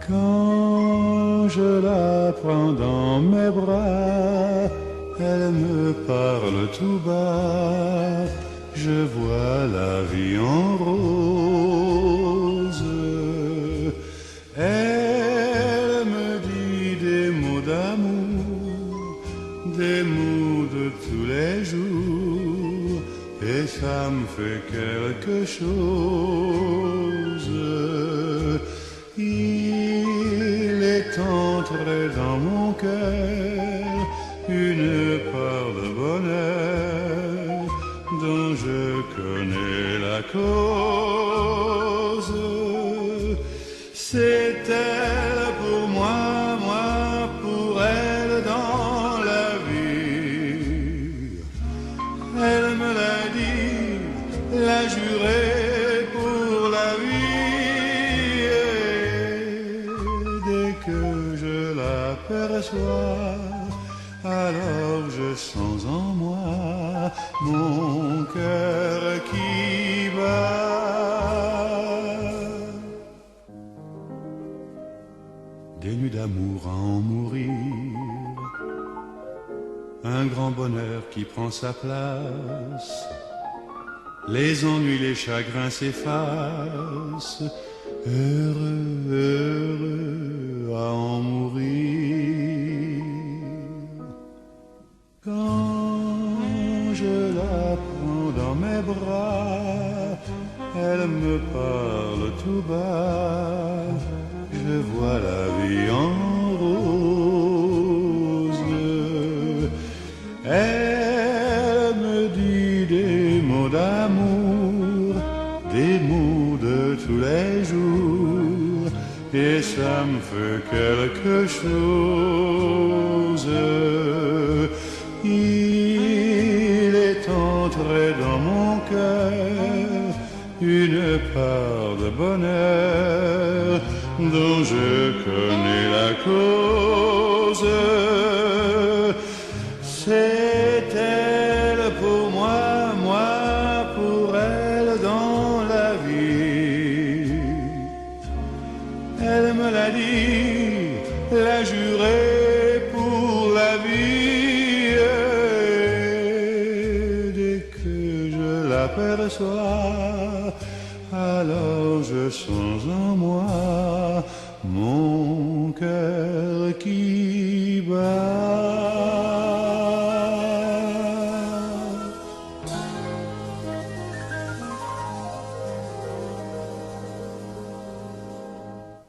Quand je la prends dans mes bras, elle me parle tout bas, je vois la vie en rose. Elle me dit des mots d'amour, des mots de tous les jours, et ça me fait quelque chose. Il est entré dans mon cœur une part de bonheur dont je connais la cause. C'est elle pour moi, moi pour elle dans la vie. Elle me l'a dit, l'a juré pour la vie. Et dès que je l'aperçois, alors je sens en moi mon cœur qui bat. Des nuits d'amour à en mourir, un grand bonheur qui prend sa place. Les ennuis, les chagrins s'effacent, heureux, heureux à en mourir. Quand je la prends dans mes bras, elle me parle tout bas, je vois la vie en rose. Elle me dit des mots d'amour, des mots de tous les jours, et ça me fait quelque chose. Il est entré dans mon cœur une part de bonheur dont je connais la cause. C'est elle pour moi, moi pour elle dans la vie. Elle me l'a dit, l'a juré pour la vie. Dès que je l'aperçois, alors je sens en moi mon cœur qui bat.